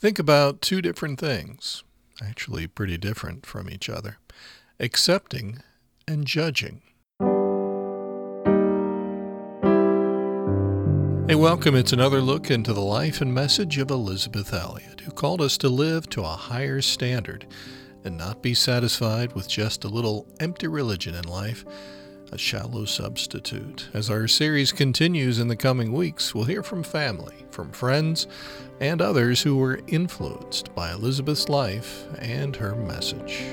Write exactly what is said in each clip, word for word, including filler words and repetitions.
Think about two different things, actually pretty different from each other: accepting and judging. Hey, welcome. It's another look into the life and message of Elisabeth Elliot, who called us to live to a higher standard and not be satisfied with just a little empty religion in life, a shallow substitute. As our series continues in the coming weeks, we'll hear from family, from friends, and others who were influenced by Elisabeth's life and her message.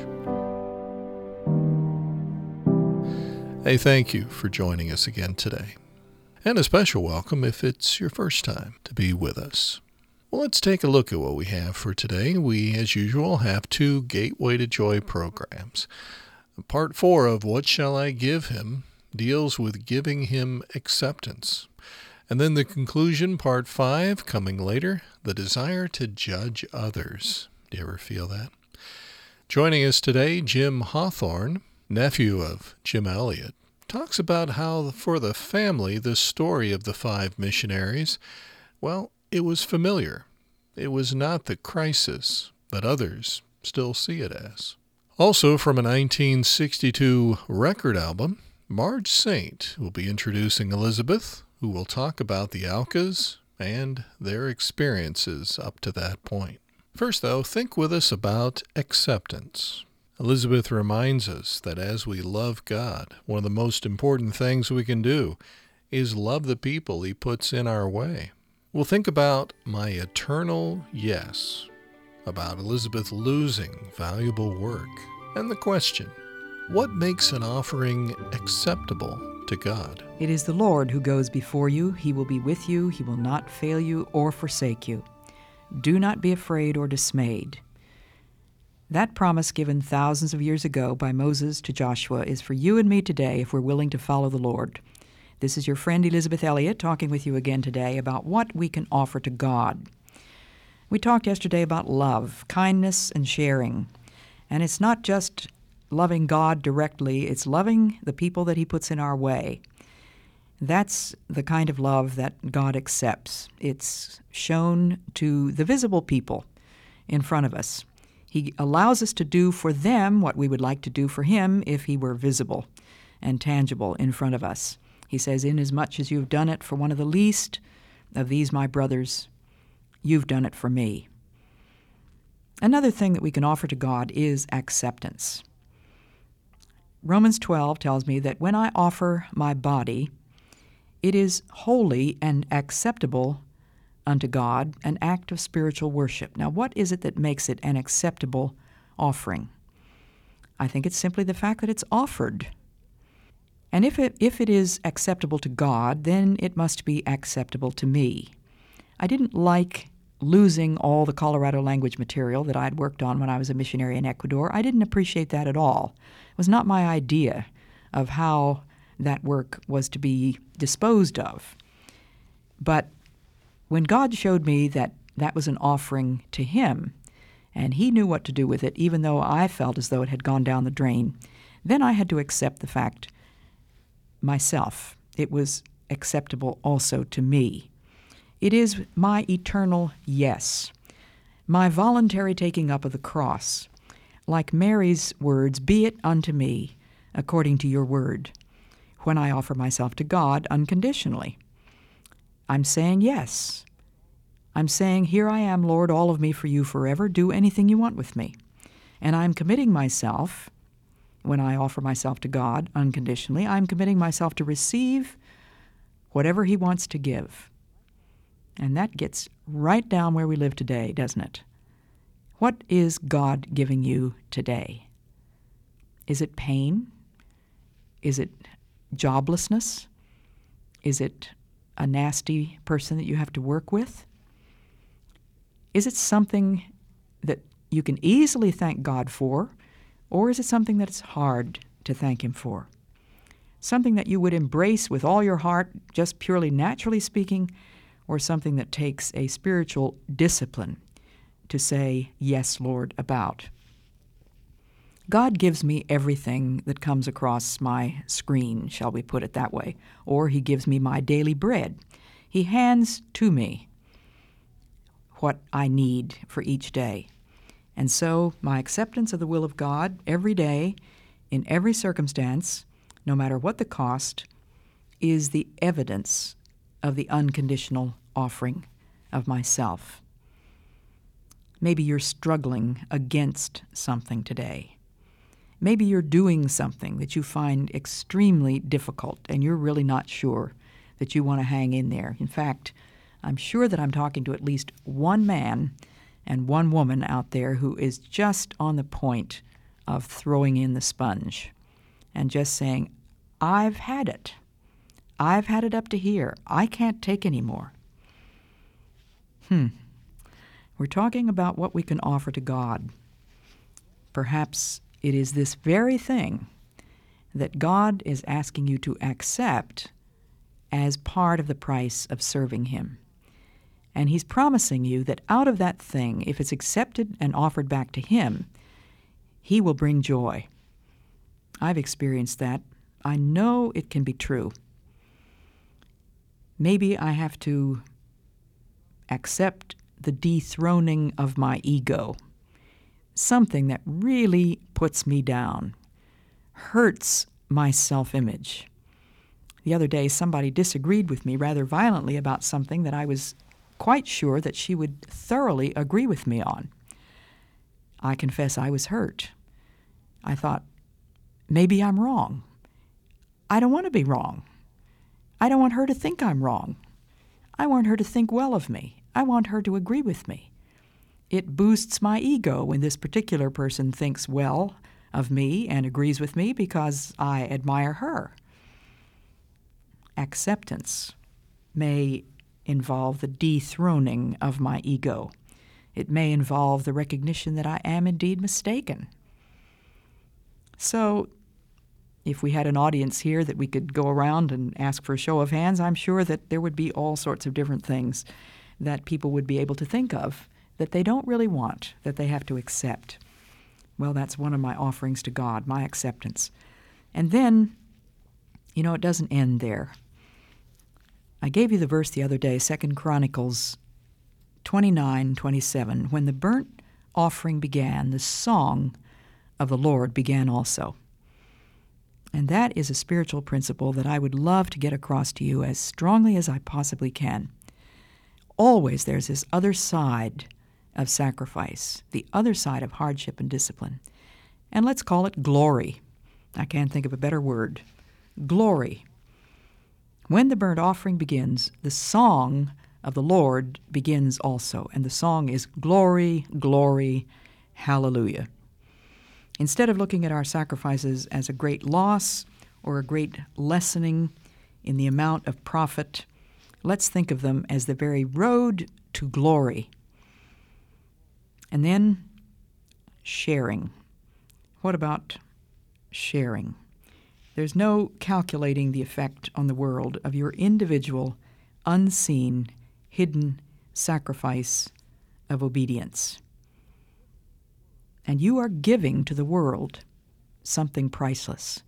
Hey, thank you for joining us again today. And a special welcome if it's your first time to be with us. Well, let's take a look at what we have for today. We, as usual, have two Gateway to Joy programs. Part four of What Shall I Give Him deals with giving him acceptance. And then the conclusion, part five, coming later, the desire to judge others. Do you ever feel that? Joining us today, Jim Hawthorne, nephew of Jim Elliot, talks about how for the family the story of the five missionaries, well, it was familiar. It was not the crisis that others still see it as. Also from a nineteen sixty-two record album, Marge Saint will be introducing Elisabeth, who will talk about the Aucas and their experiences up to that point. First, though, think with us about acceptance. Elisabeth reminds us that as we love God, one of the most important things we can do is love the people He puts in our way. We'll think about my eternal yes, about Elisabeth losing valuable work, and the question, what makes an offering acceptable to God? It is the Lord who goes before you. He will be with you. He will not fail you or forsake you. Do not be afraid or dismayed. That promise given thousands of years ago by Moses to Joshua is for you and me today if we're willing to follow the Lord. This is your friend Elisabeth Elliot talking with you again today about what we can offer to God. We talked yesterday about love, kindness, and sharing. And it's not just loving God directly, it's loving the people that He puts in our way. That's the kind of love that God accepts. It's shown to the visible people in front of us. He allows us to do for them what we would like to do for Him if He were visible and tangible in front of us. He says, inasmuch as you've done it for one of the least of these my brothers, you've done it for me. Another thing that we can offer to God is acceptance. Romans twelve tells me that when I offer my body, it is holy and acceptable unto God, an act of spiritual worship. Now, what is it that makes it an acceptable offering? I think it's simply the fact that it's offered. And if it, if it is acceptable to God, then it must be acceptable to me. I didn't like losing all the Colorado language material that I had worked on when I was a missionary in Ecuador. I didn't appreciate that at all. It was not my idea of how that work was to be disposed of. But when God showed me that that was an offering to Him, and He knew what to do with it, even though I felt as though it had gone down the drain, then I had to accept the fact myself. It was acceptable also to me. It is my eternal yes, my voluntary taking up of the cross. Like Mary's words, be it unto me according to your word, when I offer myself to God unconditionally. I'm saying yes. I'm saying, here I am, Lord, all of me for you forever. Do anything you want with me. And I'm committing myself, when I offer myself to God unconditionally, I'm committing myself to receive whatever He wants to give. And that gets right down where we live today, doesn't it? What is God giving you today? Is it pain? Is it joblessness? Is it a nasty person that you have to work with? Is it something that you can easily thank God for, or is it something that's hard to thank Him for? Something that you would embrace with all your heart, just purely naturally speaking, or something that takes a spiritual discipline to say, yes, Lord, about? God gives me everything that comes across my screen, shall we put it that way, or He gives me my daily bread. He hands to me what I need for each day. And so my acceptance of the will of God every day, in every circumstance, no matter what the cost, is the evidence of the unconditional offering of myself. Maybe you're struggling against something today. Maybe you're doing something that you find extremely difficult and you're really not sure that you want to hang in there. In fact, I'm sure that I'm talking to at least one man and one woman out there who is just on the point of throwing in the sponge and just saying, I've had it. I've had it up to here. I can't take any more. Hmm. We're talking about what we can offer to God. Perhaps it is this very thing that God is asking you to accept as part of the price of serving Him. And He's promising you that out of that thing, if it's accepted and offered back to Him, He will bring joy. I've experienced that. I know it can be true. Maybe I have to accept the dethroning of my ego, something that really puts me down, hurts my self-image. The other day, somebody disagreed with me rather violently about something that I was quite sure that she would thoroughly agree with me on. I confess I was hurt. I thought, maybe I'm wrong. I don't want to be wrong. I don't want her to think I'm wrong. I want her to think well of me. I want her to agree with me. It boosts my ego when this particular person thinks well of me and agrees with me because I admire her. Acceptance may involve the dethroning of my ego. It may involve the recognition that I am indeed mistaken. So, if we had an audience here that we could go around and ask for a show of hands, I'm sure that there would be all sorts of different things that people would be able to think of that they don't really want, that they have to accept. Well, that's one of my offerings to God, my acceptance. And then, you know, it doesn't end there. I gave you the verse the other day, Second Chronicles twenty-nine twenty-seven. When the burnt offering began, the song of the Lord began also. And that is a spiritual principle that I would love to get across to you as strongly as I possibly can. Always there's this other side of sacrifice, the other side of hardship and discipline. And let's call it glory. I can't think of a better word. Glory. When the burnt offering begins, the song of the Lord begins also. And the song is glory, glory, hallelujah. Instead of looking at our sacrifices as a great loss or a great lessening in the amount of profit, let's think of them as the very road to glory. And then sharing. What about sharing? There's no calculating the effect on the world of your individual, unseen, hidden sacrifice of obedience. And you are giving to the world something priceless.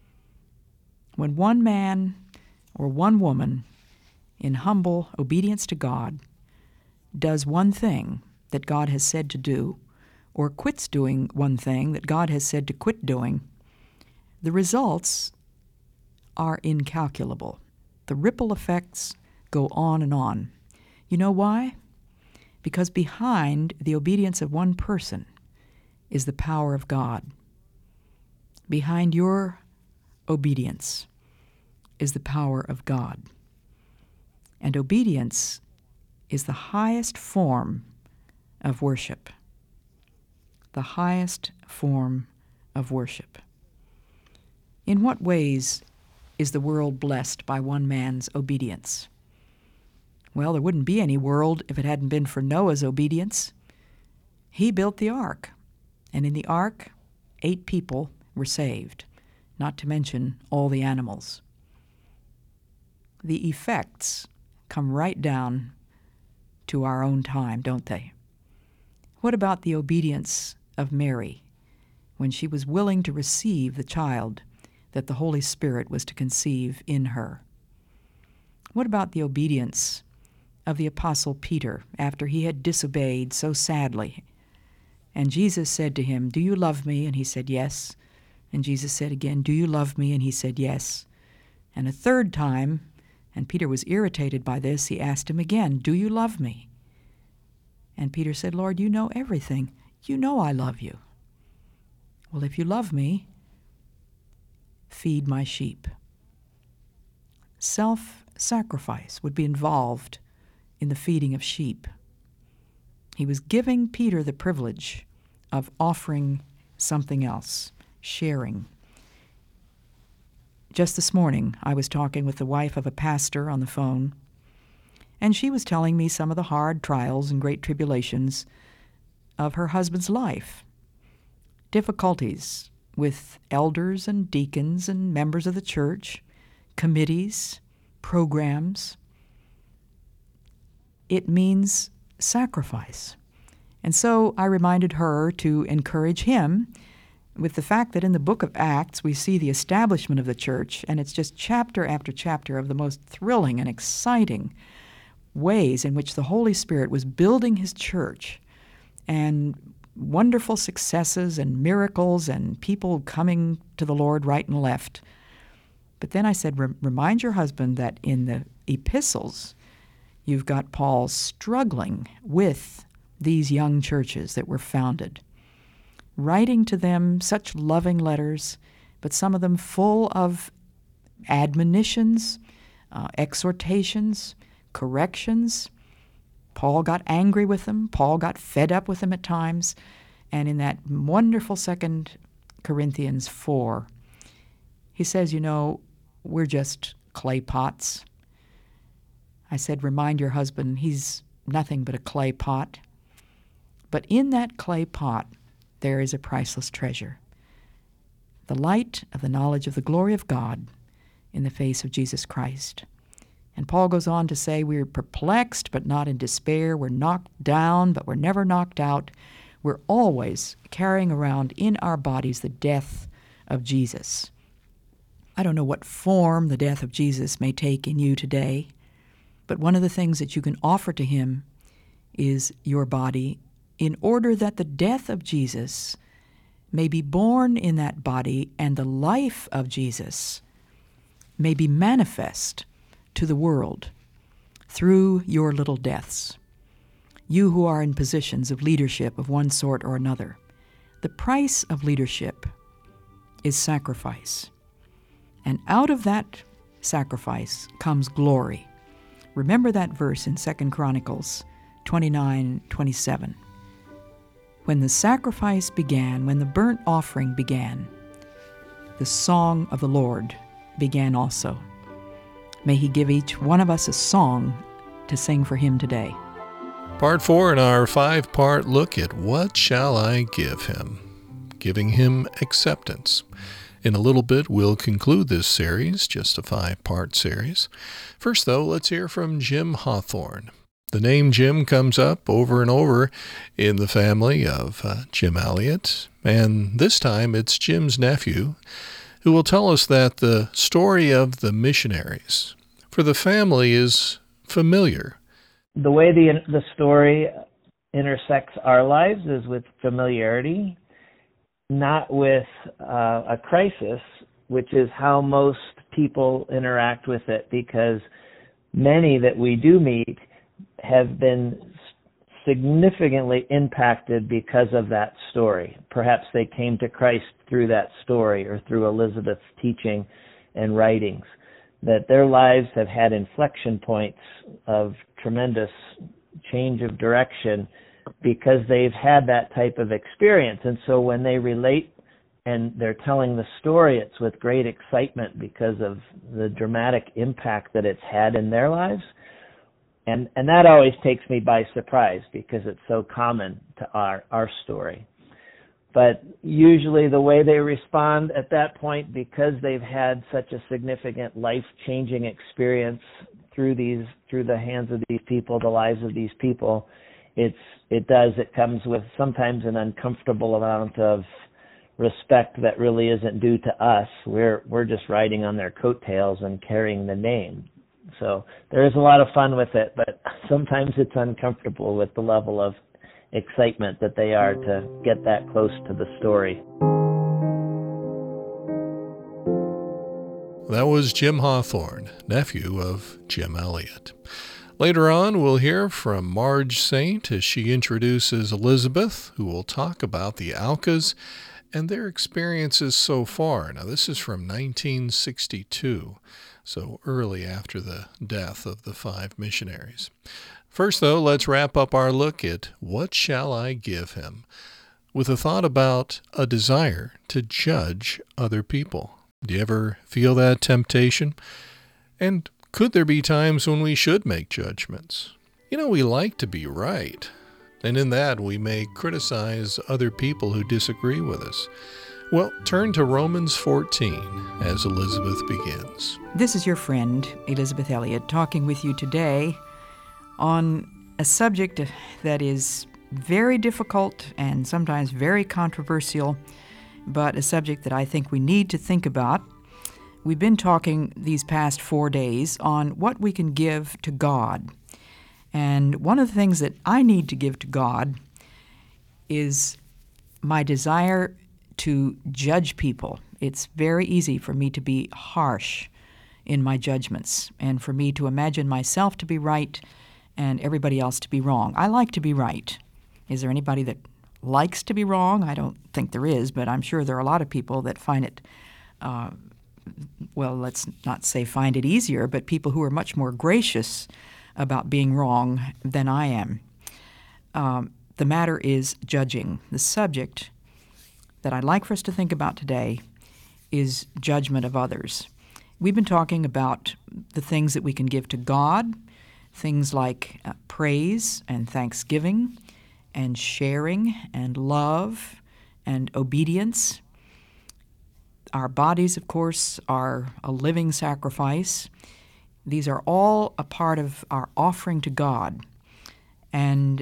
When one man or one woman, in humble obedience to God, does one thing that God has said to do, or quits doing one thing that God has said to quit doing, the results are incalculable. The ripple effects go on and on. You know why? Because behind the obedience of one person is the power of God. Behind your obedience is the power of God. And obedience is the highest form of worship. The highest form of worship. In what ways is the world blessed by one man's obedience? Well, there wouldn't be any world if it hadn't been for Noah's obedience. He built the ark, and in the ark, eight people were saved, not to mention all the animals. The effects come right down to our own time, don't they? What about the obedience of Mary when she was willing to receive the child that the Holy Spirit was to conceive in her? What about the obedience of the Apostle Peter after he had disobeyed so sadly. And Jesus said to him, "Do you love me?" And he said, "Yes." And Jesus said again, "Do you love me?" And he said, "Yes." And a third time, and Peter was irritated by this, he asked him again, "Do you love me?" And Peter said, "Lord, you know everything. You know I love you." "Well, if you love me, feed my sheep." Self-sacrifice would be involved in the feeding of sheep. He was giving Peter the privilege of offering something else, sharing. Just this morning, I was talking with the wife of a pastor on the phone, and she was telling me some of the hard trials and great tribulations of her husband's life, difficulties with elders and deacons and members of the church, committees, programs. It means sacrifice. And so I reminded her to encourage him with the fact that in the book of Acts we see the establishment of the church, and it's just chapter after chapter of the most thrilling and exciting ways in which the Holy Spirit was building his church, and wonderful successes and miracles and people coming to the Lord right and left. But then I said, remind your husband that in the epistles, you've got Paul struggling with these young churches that were founded, writing to them such loving letters, but some of them full of admonitions, uh, exhortations, corrections. Paul got angry with them. Paul got fed up with them at times. And in that wonderful Second Corinthians four, he says, you know, we're just clay pots. I said, remind your husband he's nothing but a clay pot. But in that clay pot, there is a priceless treasure, the light of the knowledge of the glory of God in the face of Jesus Christ. And Paul goes on to say, we're perplexed, but not in despair. We're knocked down, but we're never knocked out. We're always carrying around in our bodies the death of Jesus. I don't know what form the death of Jesus may take in you today, but one of the things that you can offer to him is your body, in order that the death of Jesus may be born in that body and the life of Jesus may be manifest to the world through your little deaths. You who are in positions of leadership of one sort or another. The price of leadership is sacrifice. And out of that sacrifice comes glory. Remember that verse in Second Chronicles twenty-nine twenty-seven. When the sacrifice began, when the burnt offering began, the song of the Lord began also. May he give each one of us a song to sing for him today. Part four in our five-part look at What Shall I Give Him? Giving Him Acceptance. In a little bit, we'll conclude this series, just a five-part series. First, though, let's hear from Jim Hawthorne. The name Jim comes up over and over in the family of uh, Jim Elliot, and this time it's Jim's nephew, who will tell us that the story of the missionaries for the family is familiar. The way the the story intersects our lives is with familiarity, not with uh, a crisis, which is how most people interact with it, because many that we do meet have been significantly impacted because of that story. Perhaps they came to Christ through that story or through Elizabeth's teaching and writings, that their lives have had inflection points of tremendous change of direction because they've had that type of experience. And so when they relate and they're telling the story, it's with great excitement because of the dramatic impact that it's had in their lives. And and that always takes me by surprise because it's so common to our, our story. But usually the way they respond at that point, because they've had such a significant life-changing experience through these through the hands of these people, the lives of these people, it's it does it comes with sometimes an uncomfortable amount of respect that really isn't due to us. We're we're just riding on their coattails and carrying the name. So there is a lot of fun with it, but sometimes it's uncomfortable with the level of excitement that they are to get that close to the story. That was Jim Hawthorne, nephew of Jim Elliot. Later on, we'll hear from Marge Saint as she introduces Elizabeth, who will talk about the Aucas and their experiences so far. Now, this is from nineteen sixty-two, so early after the death of the five missionaries. First, though, let's wrap up our look at What Shall I Give Him? With a thought about a desire to judge other people. Do you ever feel that temptation? And could there be times when we should make judgments? You know, we like to be right, and in that we may criticize other people who disagree with us. Well, turn to Romans fourteen as Elizabeth begins. This is your friend, Elizabeth Elliot, talking with you today on a subject that is very difficult and sometimes very controversial, but a subject that I think we need to think about. We've been talking these past four days on what we can give to God. And one of the things that I need to give to God is my desire to judge people. It's very easy for me to be harsh in my judgments and for me to imagine myself to be right and everybody else to be wrong. I like to be right. Is there anybody that likes to be wrong? I don't think there is, but I'm sure there are a lot of people that find it uh, well, let's not say find it easier, but people who are much more gracious about being wrong than I am. Um, the matter is judging. The subject that I'd like for us to think about today is judgment of others. We've been talking about the things that we can give to God, things like uh, praise and thanksgiving and sharing and love and obedience. Our bodies, of course, are a living sacrifice. These are all a part of our offering to God. And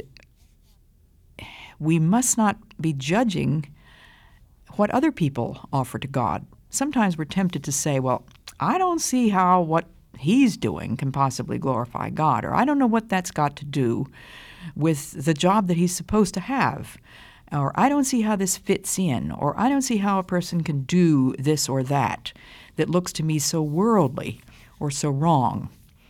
we must not be judging what other people offer to God. Sometimes we're tempted to say, well, I don't see how what he's doing can possibly glorify God, or I don't know what that's got to do with the job that he's supposed to have. Or I don't see how this fits in, or I don't see how a person can do this or that that looks to me so worldly or so wrong.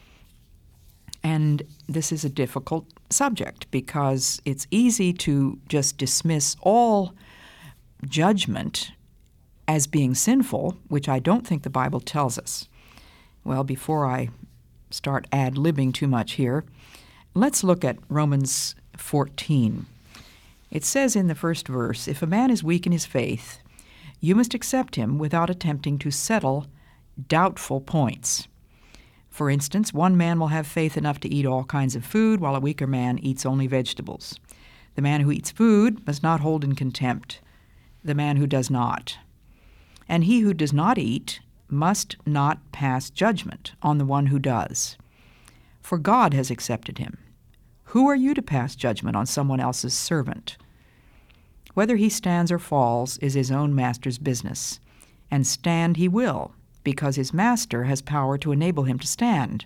And this is a difficult subject because it's easy to just dismiss all judgment as being sinful, which I don't think the Bible tells us. Well, before I start ad-libbing too much here, let's look at Romans fourteen. It says in the first verse, "If a man is weak in his faith, you must accept him without attempting to settle doubtful points. For instance, one man will have faith enough to eat all kinds of food, while a weaker man eats only vegetables. The man who eats food must not hold in contempt the man who does not. And he who does not eat must not pass judgment on the one who does. For God has accepted him. Who are you to pass judgment on someone else's servant? Whether he stands or falls is his own master's business, and stand he will, because his master has power to enable him to stand."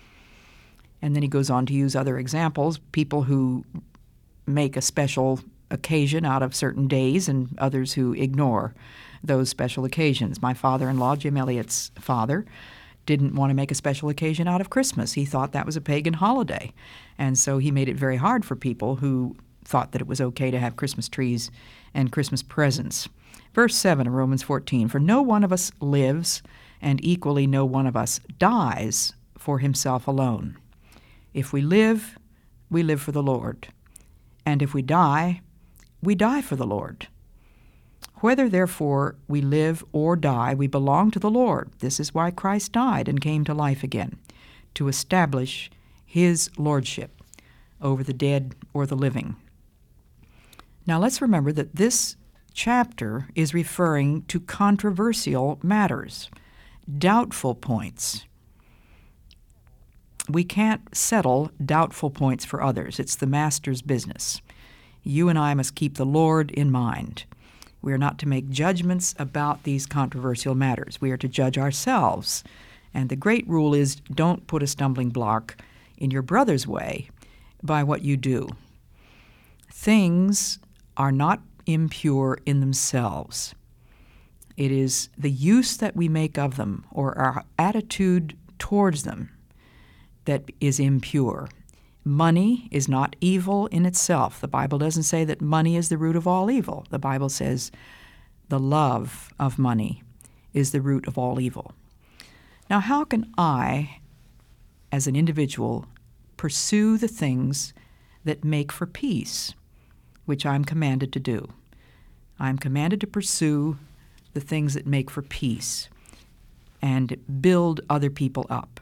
And then he goes on to use other examples, people who make a special occasion out of certain days and others who ignore those special occasions. My father-in-law, Jim Elliot's father, didn't want to make a special occasion out of Christmas. He thought that was a pagan holiday. And so he made it very hard for people who thought that it was okay to have Christmas trees and Christmas presents. Verse seven of Romans fourteen, "For no one of us lives, and equally no one of us dies for himself alone. If we live, we live for the Lord. And if we die, we die for the Lord. Whether, therefore, we live or die, we belong to the Lord. This is why Christ died and came to life again, to establish his lordship over the dead or the living." Now let's remember that this chapter is referring to controversial matters, doubtful points. We can't settle doubtful points for others. It's the master's business. You and I must keep the Lord in mind. We are not to make judgments about these controversial matters. We are to judge ourselves And the great rule is don't put a stumbling block in your brother's way by what you do. Things are not impure in themselves. It is the use that we make of them or our attitude towards them that is impure. Money is not evil in itself. The Bible doesn't say that money is the root of all evil. The Bible says the love of money is the root of all evil. Now, how can I, as an individual, pursue the things that make for peace, which I'm commanded to do? I'm commanded to pursue the things that make for peace and build other people up.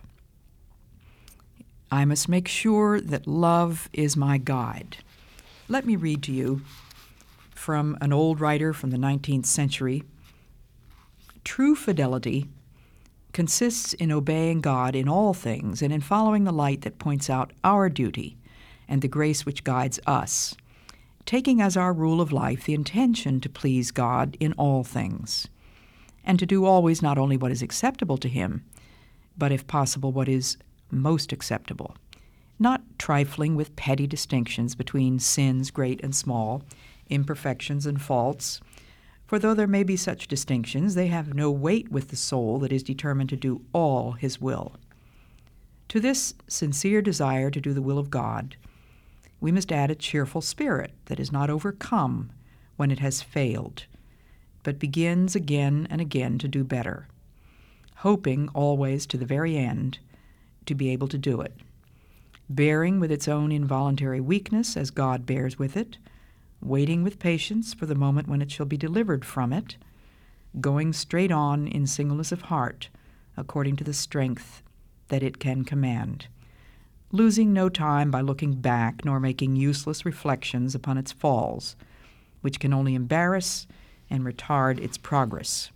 I must make sure that love is my guide. Let me read to you from an old writer from the nineteenth century. True fidelity consists in obeying God in all things and in following the light that points out our duty and the grace which guides us, taking as our rule of life the intention to please God in all things, and to do always not only what is acceptable to Him, but if possible what is most acceptable, not trifling with petty distinctions between sins great and small, imperfections and faults, for though there may be such distinctions, they have no weight with the soul that is determined to do all His will. To this sincere desire to do the will of God, we must add a cheerful spirit that is not overcome when it has failed, but begins again and again to do better, hoping always to the very end to be able to do it, bearing with its own involuntary weakness as God bears with it, waiting with patience for the moment when it shall be delivered from it, going straight on in singleness of heart according to the strength that it can command, losing no time by looking back nor making useless reflections upon its falls, which can only embarrass and retard its progress.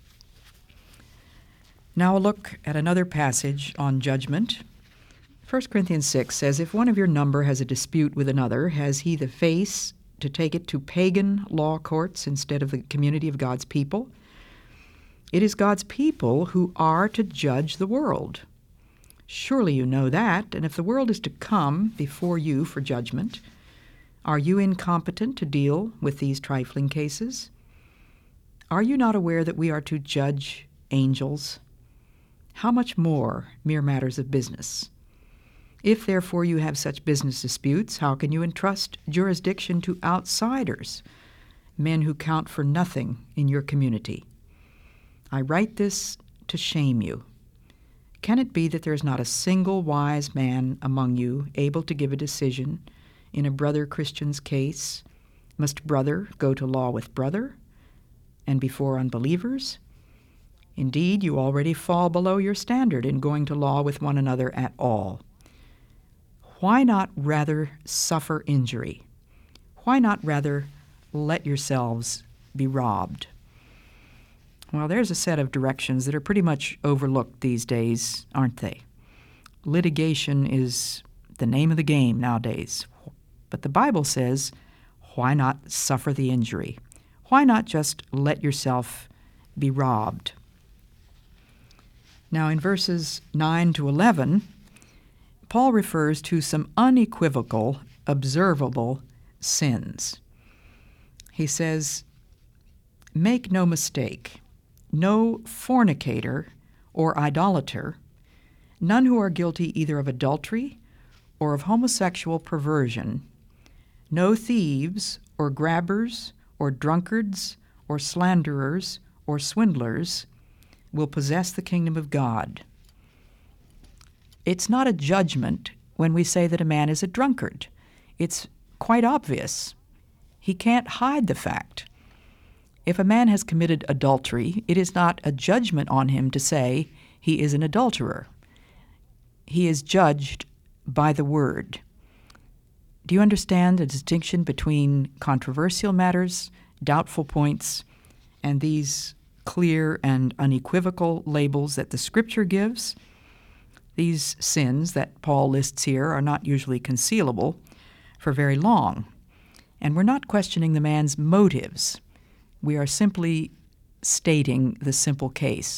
Now a look at another passage on judgment. First Corinthians six says, "If one of your number has a dispute with another, has he the face to take it to pagan law courts instead of the community of God's people? It is God's people who are to judge the world. Surely you know that, and if the world is to come before you for judgment, are you incompetent to deal with these trifling cases? Are you not aware that we are to judge angels? How much more mere matters of business? If, therefore, you have such business disputes, how can you entrust jurisdiction to outsiders, men who count for nothing in your community? I write this to shame you. Can it be that there is not a single wise man among you able to give a decision in a brother Christian's case? Must brother go to law with brother, and before unbelievers? Indeed, you already fall below your standard in going to law with one another at all. Why not rather suffer injury? Why not rather let yourselves be robbed?" Well, there's a set of directions that are pretty much overlooked these days, aren't they? Litigation is the name of the game nowadays. But the Bible says, why not suffer the injury? Why not just let yourself be robbed? Now, in verses nine to eleven, Paul refers to some unequivocal, observable sins. He says, "Make no mistake, no fornicator or idolater, none who are guilty either of adultery or of homosexual perversion, no thieves or grabbers or drunkards or slanderers or swindlers will possess the kingdom of God." It's not a judgment when we say that a man is a drunkard. It's quite obvious. He can't hide the fact. If a man has committed adultery, it is not a judgment on him to say he is an adulterer. He is judged by the word. Do you understand the distinction between controversial matters, doubtful points, and these clear and unequivocal labels that the Scripture gives? These sins that Paul lists here are not usually concealable for very long, and we're not questioning the man's motives. We are simply stating the simple case.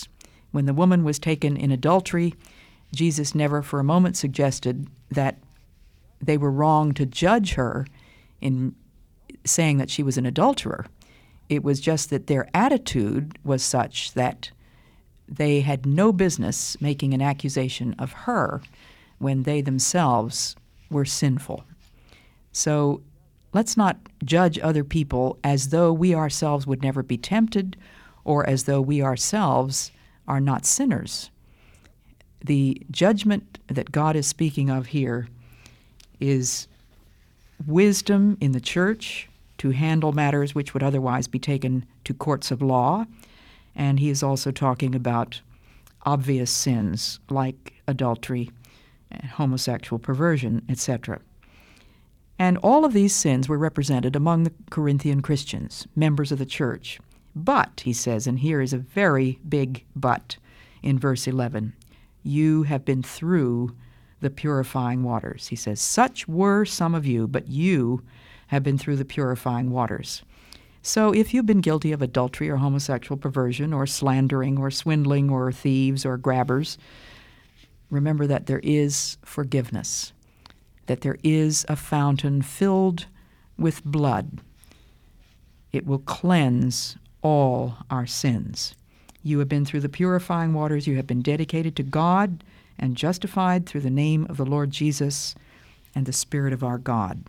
When the woman was taken in adultery, Jesus never for a moment suggested that they were wrong to judge her in saying that she was an adulterer. It was just that their attitude was such that they had no business making an accusation of her when they themselves were sinful. So let's not judge other people as though we ourselves would never be tempted or as though we ourselves are not sinners. The judgment that God is speaking of here is wisdom in the church to handle matters which would otherwise be taken to courts of law, and he is also talking about obvious sins like adultery, homosexual perversion, et cetera. And all of these sins were represented among the Corinthian Christians, members of the church. But, he says, and here is a very big but in verse eleven, you have been through the purifying waters. He says, such were some of you, but you have been through the purifying waters. So if you've been guilty of adultery or homosexual perversion or slandering or swindling or thieves or grabbers, remember that there is forgiveness, that there is a fountain filled with blood. It will cleanse all our sins. You have been through the purifying waters. You have been dedicated to God and justified through the name of the Lord Jesus and the Spirit of our God.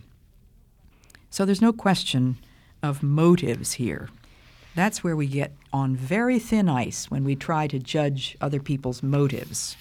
So there's no question of motives here. That's where we get on very thin ice when we try to judge other people's motives.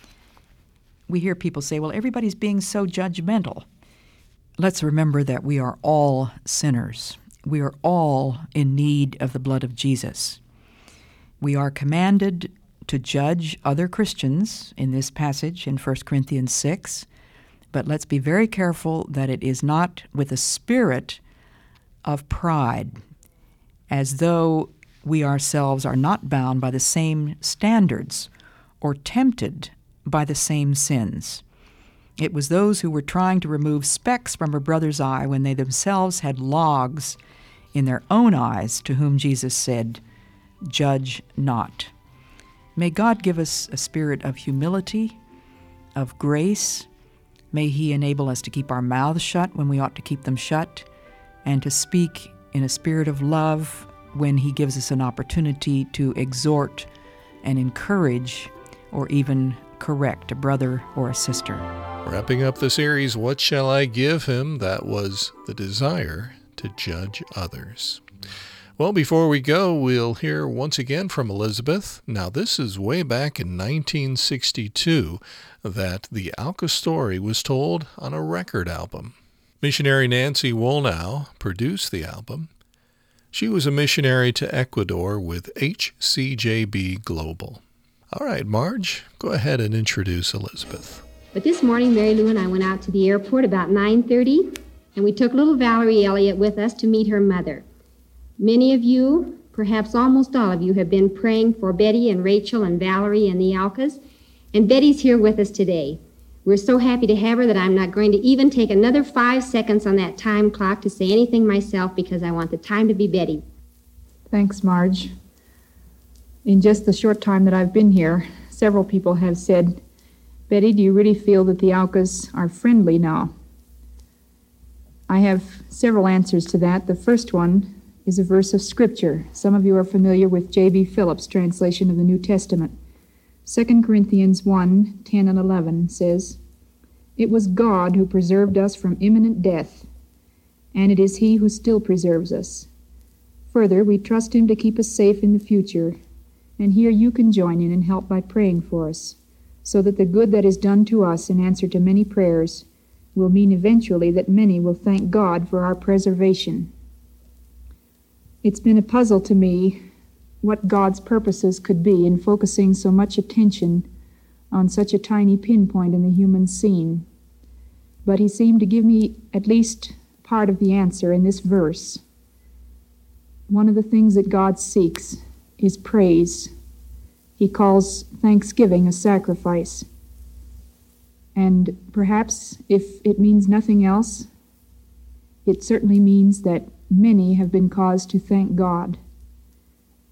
We hear people say, well, everybody's being so judgmental. Let's remember that we are all sinners. We are all in need of the blood of Jesus. We are commanded to judge other Christians in this passage in First Corinthians six, but let's be very careful that it is not with a spirit of pride, as though we ourselves are not bound by the same standards or tempted by the same sins. It was those who were trying to remove specks from a brother's eye when they themselves had logs in their own eyes, to whom Jesus said, judge not. May God give us a spirit of humility, of grace. May he enable us to keep our mouths shut when we ought to keep them shut, and to speak in a spirit of love when he gives us an opportunity to exhort and encourage or even correct a brother or a sister. Wrapping up the series, What Shall I Give Him? That was the desire to judge others. Well, before we go, we'll hear once again from Elizabeth. Now, this is way back in nineteen sixty-two that the Alka story was told on a record album. Missionary Nancy Wollnow produced the album. She was a missionary to Ecuador with H C J B Global. All right, Marge, go ahead and introduce Elizabeth. But this morning, Mary Lou and I went out to the airport about nine thirty, and we took little Valerie Elliott with us to meet her mother. Many of you, perhaps almost all of you, have been praying for Betty and Rachel and Valerie and the Alkas, and Betty's here with us today. We're so happy to have her that I'm not going to even take another five seconds on that time clock to say anything myself because I want the time to be Betty. Thanks, Marge. In just the short time that I've been here, several people have said, Betty, do you really feel that the Alkas are friendly now? I have several answers to that. The first one is a verse of Scripture. Some of you are familiar with J B Phillips' translation of the New Testament. Second Corinthians one, ten and eleven says, it was God who preserved us from imminent death, and it is he who still preserves us. Further, we trust him to keep us safe in the future, and here you can join in and help by praying for us, so that the good that is done to us in answer to many prayers will mean eventually that many will thank God for our preservation. It's been a puzzle to me what God's purposes could be in focusing so much attention on such a tiny pinpoint in the human scene. But he seemed to give me at least part of the answer in this verse. One of the things that God seeks is praise. He calls thanksgiving a sacrifice. And perhaps, if it means nothing else, it certainly means that many have been caused to thank God.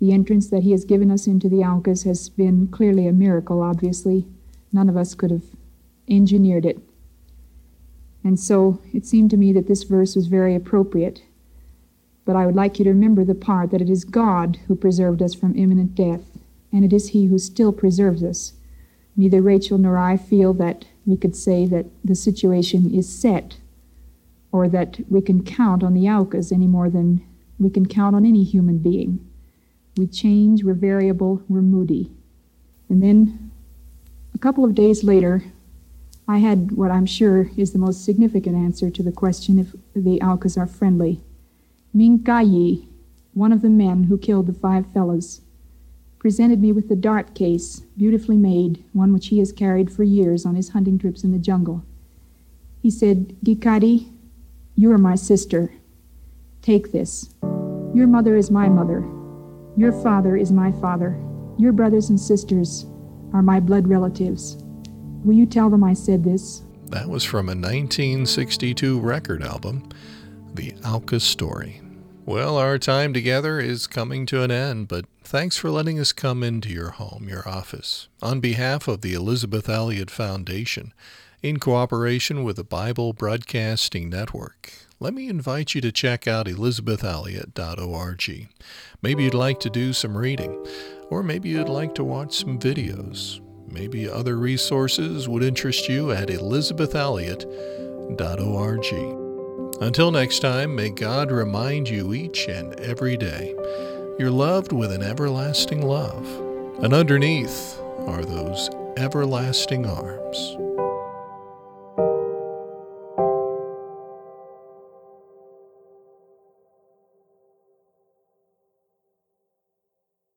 The entrance that he has given us into the Aucas has been clearly a miracle, obviously. None of us could have engineered it. And so it seemed to me that this verse was very appropriate. But I would like you to remember the part that it is God who preserved us from imminent death, and it is he who still preserves us. Neither Rachel nor I feel that we could say that the situation is set, or that we can count on the Aucas any more than we can count on any human being. We change, we're variable, we're moody. And then a couple of days later, I had what I'm sure is the most significant answer to the question if the Aucas are friendly. Ming Ka Yi, one of the men who killed the five fellows, presented me with the dart case, beautifully made, one which he has carried for years on his hunting trips in the jungle. He said, "Gikari, you are my sister. Take this. Your mother is my mother. Your father is my father. Your brothers and sisters are my blood relatives. Will you tell them I said this?" That was from a nineteen sixty-two record album, The Auca Story. Well, our time together is coming to an end, but thanks for letting us come into your home, your office. On behalf of the Elisabeth Elliot Foundation, in cooperation with the Bible Broadcasting Network, let me invite you to check out elisabeth elliot dot org. Maybe you'd like to do some reading, or maybe you'd like to watch some videos. Maybe other resources would interest you at elisabeth elliot dot org. Until next time, may God remind you each and every day you're loved with an everlasting love, and underneath are those everlasting arms.